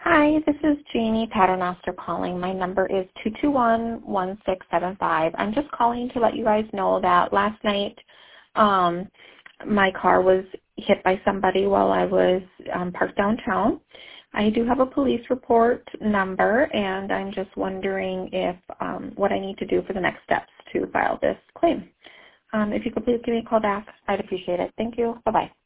Hi, this is Jamie Paternoster calling. My number is 221-1675. I'm just calling to let you guys know that last night my car was hit by somebody while I was parked downtown. I do have a police report number, and I'm just wondering if what I need to do for the next steps to file this claim. If you could please give me a call back, I'd appreciate it. Thank you. Bye-bye.